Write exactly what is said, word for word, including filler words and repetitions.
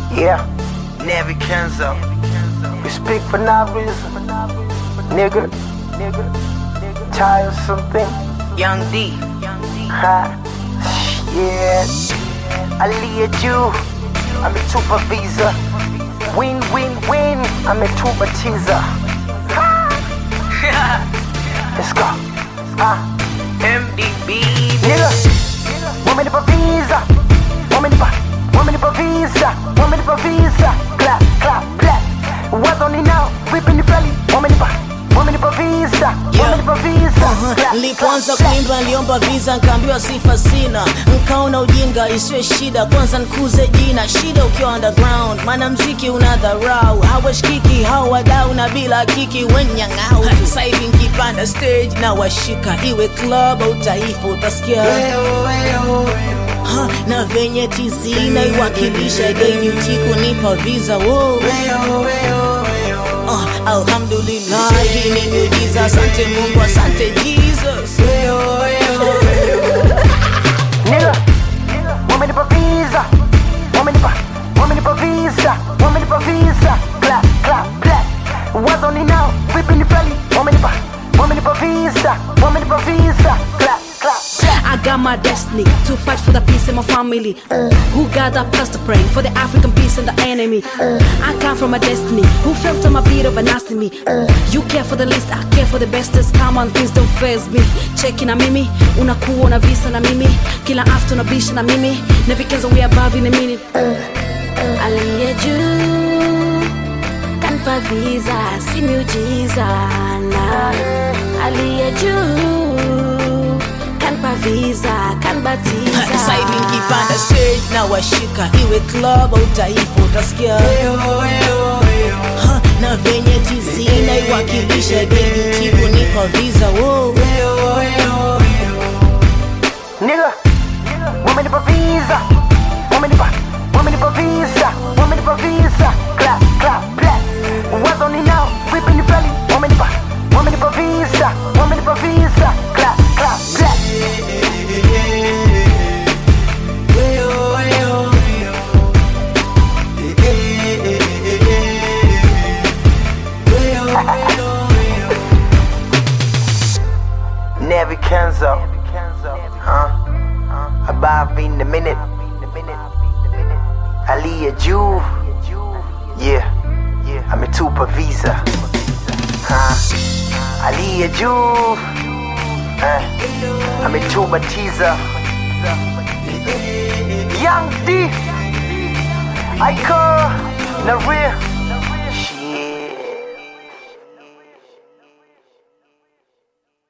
Yeah, Nevi Kenzo. We speak for no reason. Nigga, nigga, nigga. Tired something. Young D. Ha. Yeah. Aliyah Jew. I'm a tuba visa. Win, win, win. I'm a tuba teaser. Let's go. Ah. M D B. Nigga. Woman in a visa. Woman in a Woman in a visa. Woman in a visa. Clap, clap, clap. What's on it now? Whipping the belly. Woman in a Woman in a visa. Woman in a visa. Nilipoanza kuimba niliomba visa, nikaambiwa sifa sina, nikaona ujinga isiwe shida, kwanza nikuze jina. Shida ukiwa underground, maana mziki unadharau, hawashikiki hao wadau na bila kiki wenyang'au. Sasa hivi nikipanda stage na washika, iwe club au taifa utasikia ha, na venye tizi na iwakilisha game utiku nipa visa. Wow. Uh, alhamdulillah, hii ni miujiza. Asante Mungu, asante Jesus. Nigga, woman in a visa. Woman in a Woman in a visa. Woman in a visa. Clap, clap, clap. What's on it now? Whipping the belly. Woman in a Woman in a visa. Woman in a visa. Clap, clap. I got my destiny to fight for the peace in my family. uh, Who got that pastor praying for the African peace and the enemy. uh, I come from my destiny, who felt on my beat of anatomy. uh, You care for the least, I care for the bestest. Come on, please don't face me. Checking na mimi, unakuwa na visa na mimi. Kila after na bisha na mimi. Nevi Kenzo, we above in a minute. uh, uh, Aliyah Jew kanpa visa, si miujiza na Aliyah Jew kanpa visa, kanbatiza. Sasa hivi nikipanda stage na washika, iwe club au taifa utasikia ha, na venye tizi na iwakilisha game utiku nipa visa. Wow. Nigga, woman in a visa. Woman in a Woman in a visa. Woman in a visa. Clap, clap, clap. What's on it now? Whipping the belly. Woman in a Woman in a visa. Woman in a visa. Clap, clap, clap. Nevi Kenzo, huh? Above in the minute. Aliyah Jew, yeah, I'm a tuba visa, huh? Aliyah Jew, uh, I'm a tuba teaser. Young D, I call the real.